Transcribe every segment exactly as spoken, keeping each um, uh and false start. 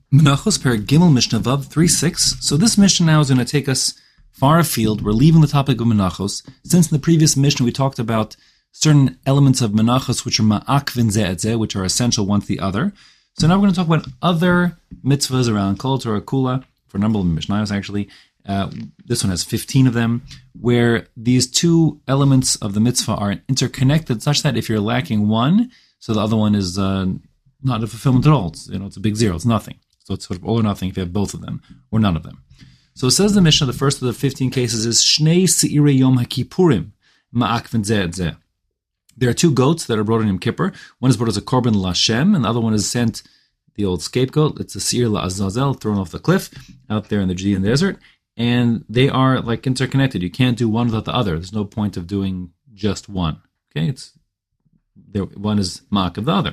Menachos per Gimel Mishnah Vav three six. So this Mishnah now is going to take us far afield. We're leaving the topic of Menachos. Since in the previous Mishnah we talked about certain elements of Menachos which are ma'akvin zeh et zeh, which are essential one to the other. So now we're going to talk about other mitzvahs around Kol Torah Kula, for a number of Mishnayos actually. Uh, this one has fifteen of them, where these two elements of the mitzvah are interconnected such that if you're lacking one, so the other one is uh, not a fulfillment at all. It's, you know, it's a big zero. It's nothing. So it's sort of all or nothing if you have both of them or none of them. So it says in the Mishnah, the first of the fifteen cases is Shnei Seirei Yom HaKippurim Ma'akvin Zeh et Zeh. There are two goats that are brought in Yom Kippur. One is brought as a korban l'Hashem, and the other one is sent, the old scapegoat. It's a Seir la'Azazel, thrown off the cliff out there in the Judean desert. And they are like interconnected. You can't do one without the other. There's no point of doing just one. Okay, it's there. One is ma'ak of the other.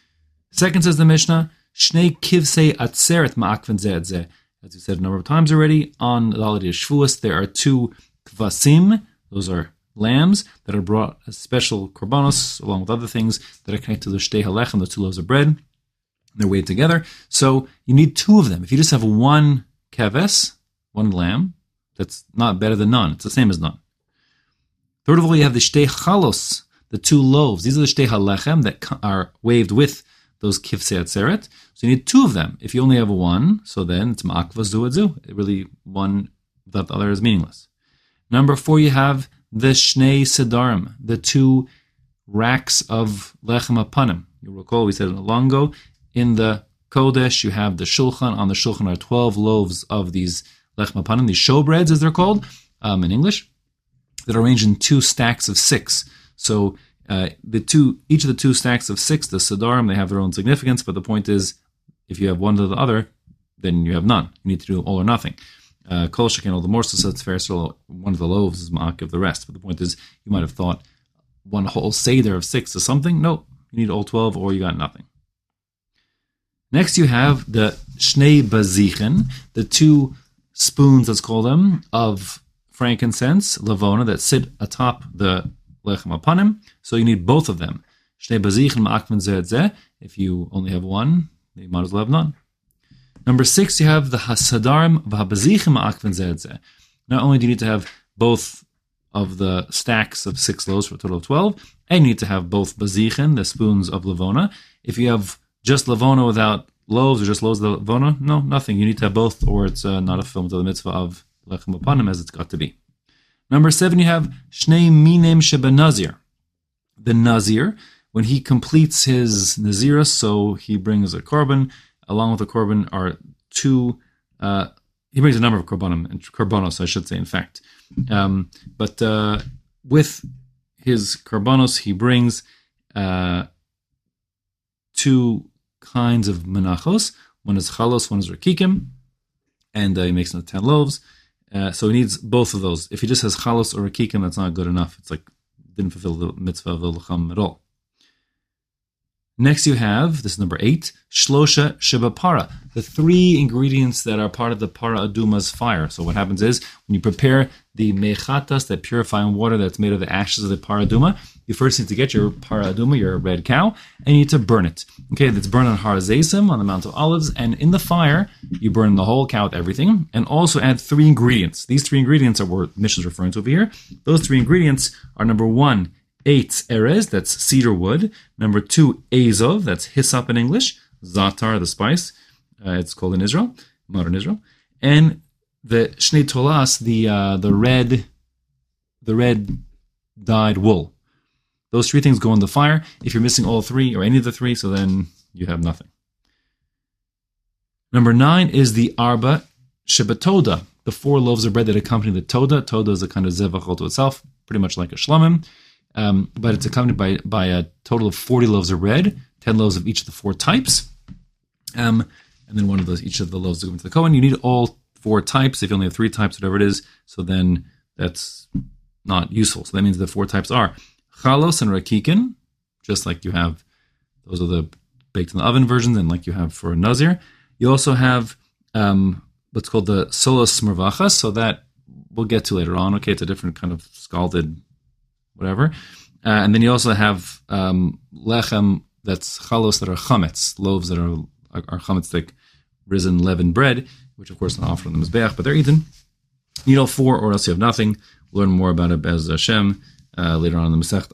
Second says the Mishnah, Shnei kivsei atzeret ma'akvin zeh et zeh. As we said a number of times already, on the holiday of Shavuos, there are two kvasim. Those are lambs that are brought as special korbanos, along with other things that are connected to the shtei halechem, the two loaves of bread. They're weighed together. So you need two of them. If you just have one keves, one lamb, that's not better than none. It's the same as none. Third of all, you have the shtei chalos, the two loaves. These are the shtei halechem that are waved with those kivsei atzeret. So you need two of them. If you only have one, so then it's ma'akva zu et zu. Really, one without the other is meaningless. Number four, you have the shnei sedarim, the two racks of lechem apanim. You recall we said it long ago, in the Kodesh, you have the shulchan. On the shulchan are twelve loaves of these lechem apanim, these showbreads as they're called um, in English, that are arranged in two stacks of six. So uh, the two, each of the two stacks of six, the sedarim, they have their own significance, but the point is, if you have one to the other, then you have none. You need to do all or nothing. Uh, Kol shekin, all the more so it's fair, so one of the loaves is ma'ak of the rest. But the point is, you might have thought one whole seder of six is something. No, you need all twelve or you got nothing. Next you have the shnei bazichen, the two spoons, let's call them, of frankincense, lavona, that sit atop the lechem apanim. So you need both of them. Shnei bazichen ma'akvin zeh et zeh. If you only have one, you might as well have none. Number six, you have the hasadarim v'habazichim ma'akvin zeh et zeh. Not only do you need to have both of the stacks of six loaves for a total of twelve, and you need to have both bazichen, the spoons of lavona. If you have just lavona without loaves or just loaves of lavona, no, nothing. You need to have both, or it's uh, not a fulfillment of the mitzvah of lechem apanim as it's got to be. Number seven, you have shnei minim sheba nazir. The nazir, when he completes his nazirus, so he brings a korban. Along with the korban are two, uh, he brings a number of korbanim, and korbanos, I should say, in fact. Um, but uh, with his korbanos, he brings uh, two kinds of menachos. One is chalos, one is rakikim, and uh, he makes it ten loaves. Uh, so he needs both of those. If he just has chalos or rakikim, that's not good enough. It's like, didn't fulfill the mitzvah of the lecham at all. Next you have, this is number eight, shlosha sheba para, the three ingredients that are part of the para aduma's fire. So what happens is, when you prepare the mechatas, that purifying water that's made of the ashes of the para aduma, you first need to get your para aduma, your red cow, and you need to burn it. Okay, that's burned on Har Zaysim, on the Mount of Olives, and in the fire, you burn the whole cow with everything, and also add three ingredients. These three ingredients are what Mishnah is referring to over here. Those three ingredients are, number one, Eitz erez, that's cedar wood. Number two, azov, that's hyssop in English. Zatar, the spice, uh, it's called in Israel, modern Israel. And the shnei tolas, the uh, the red, the red dyed wool. Those three things go in the fire. If you're missing all three or any of the three, so then you have nothing. Number nine is the arba shebatoda, the four loaves of bread that accompany the toda. Toda is a kind of zevach to itself, pretty much like a shlamim. Um, but it's accompanied by, by a total of forty loaves of bread, ten loaves of each of the four types, um, and then one of those, each of the loaves to go into the Kohen. You need all four types. If you only have three types, whatever it is, so then that's not useful. So that means the four types are chalos and rakikin, just like you have, those are the baked in the oven versions, and like you have for nazir. You also have um, what's called the solos mervachas, so that we'll get to later on. Okay, it's a different kind of scalded whatever. Uh, and then you also have um, lechem, that's chalos, that are chametz, loaves that are are chametz, like risen leavened bread, which of course are not offered on the Mizbeach, but they're eaten. You need all four, or else you have nothing. We'll learn more about it as Hashem uh, later on in the Masechta.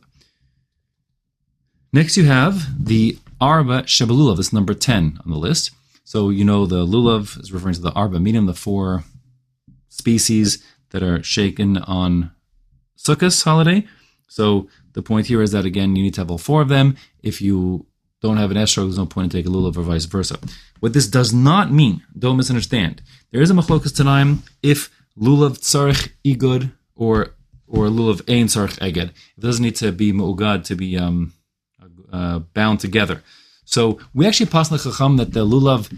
Next you have the Arba Shebelulav, this number ten on the list. So you know the lulav is referring to the Arba Minim, the four species that are shaken on Sukkot holiday. So the point here is that, again, you need to have all four of them. If you don't have an estrog, there's no point in taking a lulav or vice versa. What this does not mean, don't misunderstand, there is a machlokas tanaim if lulav tzarich igud or or lulav ein tzarich eged. It doesn't need to be mu'ugad to be um, uh, bound together. So we actually pass the chacham that the lulav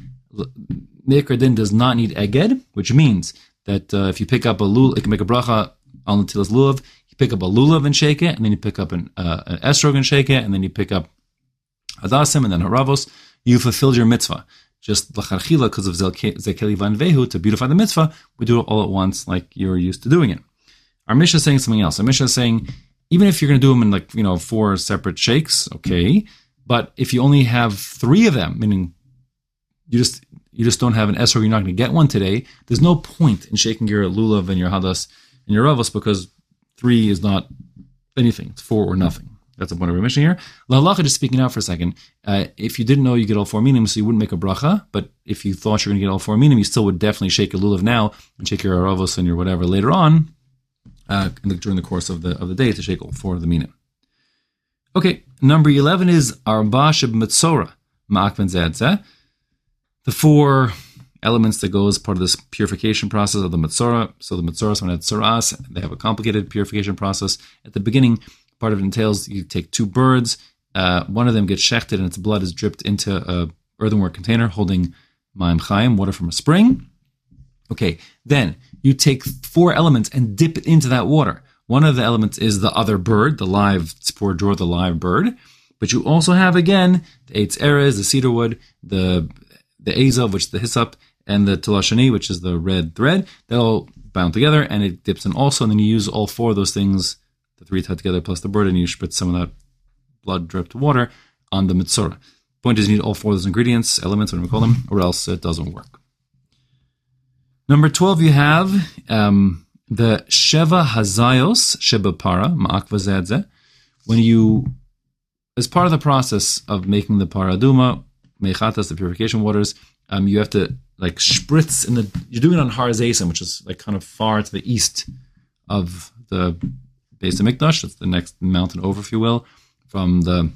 mikra din does not need eged, which means that uh, if you pick up a lulav, it can make a bracha on the tilas lulav. You pick up a lulav and shake it, and then you pick up an, uh, an estrog and shake it, and then you pick up hadasim and then haravos. You fulfilled your mitzvah. Just l'charchila, because of zekeli van vehu, to beautify the mitzvah, we do it all at once, like you're used to doing it. Our Mishnah is saying something else. Our Mishnah is saying, even if you're going to do them in like you know four separate shakes, okay, but if you only have three of them, meaning you just you just don't have an esrog, you're not going to get one today. There's no point in shaking your lulav and your hadas and your ravos because three is not anything. It's four or nothing. That's the point of our mission here. L'halacha, just speaking out for a second, uh, if you didn't know you get all four minim, so you wouldn't make a bracha, but if you thought you were going to get all four minim, you still would definitely shake your lulav now and shake your aravos and your whatever later on uh, in the, during the course of the of the day to shake all four of the minim. Okay, number eleven is arba sheb metzora ma'akven zedzeh. The four elements that go as part of this purification process of the metzora. So the metzoras, when it's tzoras, they have a complicated purification process. At the beginning, part of it entails you take two birds, uh, one of them gets shechted and its blood is dripped into a earthenware container holding ma'im chaim, water from a spring. Okay, then you take four elements and dip it into that water. One of the elements is the other bird, the live tzipor dror, the live bird. But you also have, again, the eitz erez, the cedar wood, the the azov, which is the hyssop, and the telashani, which is the red thread. They're all bound together, and it dips in also, and then you use all four of those things, the three tied together plus the bird, and you spritz some of that blood-dripped water on the mitzora. Point is, you need all four of those ingredients, elements, whatever we call them, or else it doesn't work. Number twelve, you have um, the Sheva Hazayos Sheba Para, Ma'akva Zedzeh. When you, as part of the process of making the Paraduma, Mechatas, the purification waters, um, you have to like spritz in the, you're doing it on Har Zaysim, which is like kind of far to the east of the Beis HaMikdash. It's the next mountain over, if you will, from the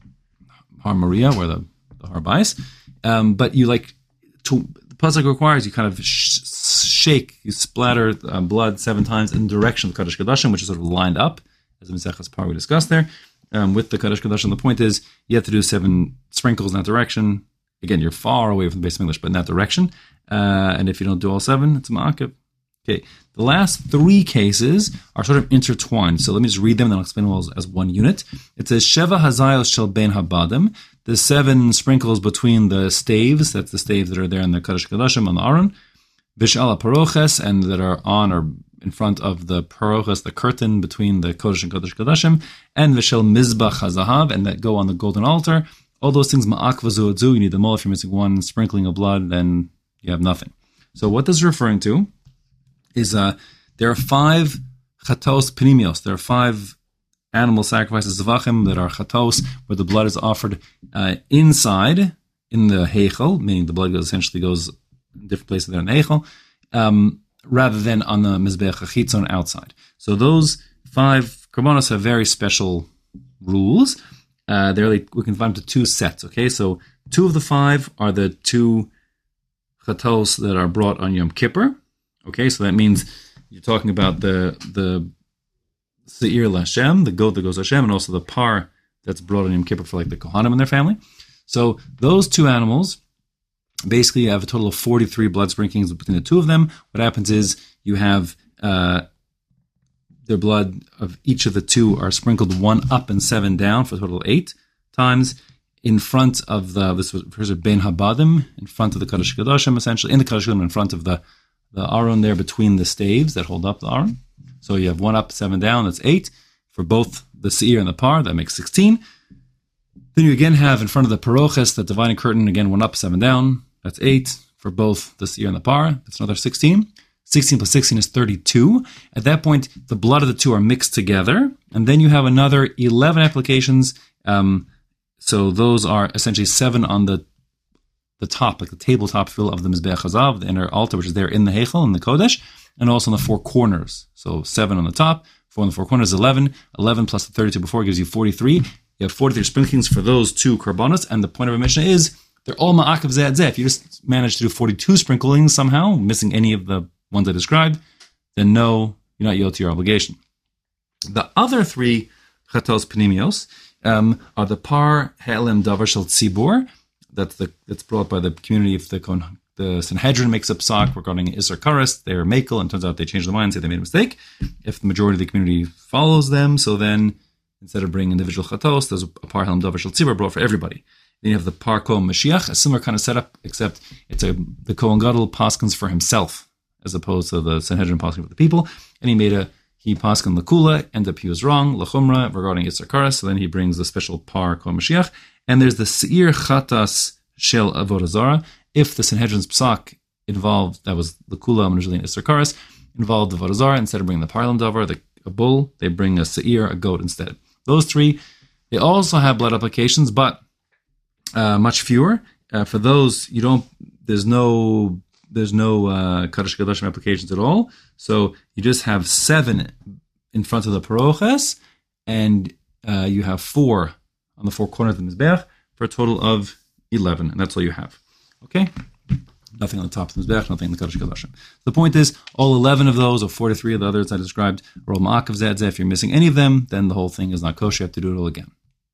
Har Maria, where the, the Har Bais. Um, but you like, to, the pasuk requires you kind of sh- shake, you splatter uh, blood seven times in the direction of the Kadosh Kodashim, which is sort of lined up, as the Mesechus Par we discussed there, um, with the Kadosh Kodashim. The point is, you have to do seven sprinkles in that direction. Again, you're far away from the Beis HaMikdash, but in that direction. Uh, and if you don't do all seven, it's ma'akev. Okay, the last three cases are sort of intertwined. So let me just read them, and then I'll explain them all as, as one unit. It says, Sheva Hazayos Shel Ben Habadim, the seven sprinkles between the staves, that's the staves that are there in the Kadosh Kodashim on the Aron, Vish'ala Paroches, and that are on or in front of the Paroches, the curtain between the Kodesh and Kodesh Kodashim, and Vishel Mizbach HaZahav, and that go on the golden altar. All those things, Ma'akva Zu'adzu, you need them all. If you're missing one sprinkling of blood, then you have nothing. So what this is referring to is uh, there are five chatos pnimios. There are five animal sacrifices, zavachim, that are chatos, where the blood is offered uh, inside, in the heichel, meaning the blood goes, essentially goes in different places there in the heichel, um, rather than on the mizbeach hachitzon outside. So those five korbanos have very special rules. Uh, they're like, we can find them to two sets, okay? So two of the five are the two chatos that are brought on Yom Kippur. Okay, so that means you're talking about the the seir l'Hashem, the goat that goes to Hashem, and also the par that's brought on Yom Kippur for like the Kohanim and their family. So those two animals, basically you have a total of forty-three blood sprinklings between the two of them. What happens is you have uh, their blood of each of the two are sprinkled one up and seven down for a total of eight times in front of the, this was Ben Habadim, in front of the Kadosh Kodashim, essentially, in the Kadosh Kodashim, in front of the the Aron there between the staves that hold up the Aron. So you have one up, seven down, that's eight. For both the Seir and the Par, that makes sixteen. Then you again have in front of the Paroches, the dividing curtain, again, one up, seven down, that's eight. for both the seir and the par. That's another sixteen. sixteen plus sixteen is thirty-two. At that point, the blood of the two are mixed together, and then you have another eleven applications. Um, so those are essentially seven on the the top, like the tabletop fill of the Mizbeach Hazav, the inner altar, which is there in the Heichel, in the Kodesh, and also on the four corners. So seven on the top, four on the four corners, eleven. eleven plus the thirty-two before gives you forty-three. You have forty-three sprinklings for those two korbanos, and the point of our Mishnah is they're all ma'akav zeh zeh. If you just manage to do forty-two sprinklings somehow, missing any of the ones I described, then no, you're not yielded to your obligation. The other three chatos penimios um, are the par he'elim davar shel tzibur. That's the that's brought by the community. If the the Sanhedrin makes up psak regarding Isser Karas, they're makel, and turns out they changed their mind, say they made a mistake. If the majority of the community follows them, so then instead of bringing individual chatos, there's a par he'elim davar shel tzibur brought for everybody. Then you have the par kohen Mashiach, a similar kind of setup, except it's a the Kohen Gadol paskins for himself, as opposed to the Sanhedrin paskin for the people. And he made a, he paskin Lakula, ended up he was wrong, Lachumra, regarding Isser Karas, so then he brings the special par Kohen Mashiach. And there's the Seir Chatas Shel Avodah Zarah. If the Sanhedrin's psak involved, that was Lakula, originally in Isser Karas, involved the Avodah Zarah, instead of bringing the Parlam Davar, the, a bull, they bring a Seir, a goat instead. Those three, they also have blood applications, but uh, much fewer. Uh, for those, you don't, there's no There's no uh, Kaddish Kedoshim applications at all. So you just have seven in front of the Paroches, and uh, you have four on the four corners of the Mizbeach for a total of eleven, and that's all you have. Okay? Nothing on the top of the Mizbeach, nothing in the Kaddish Kedoshim. The point is, all eleven of those, or forty-three of the others I described, are all Ma'akav Zeh Zeh. If you're missing any of them, then the whole thing is not kosher. You have to do it all again.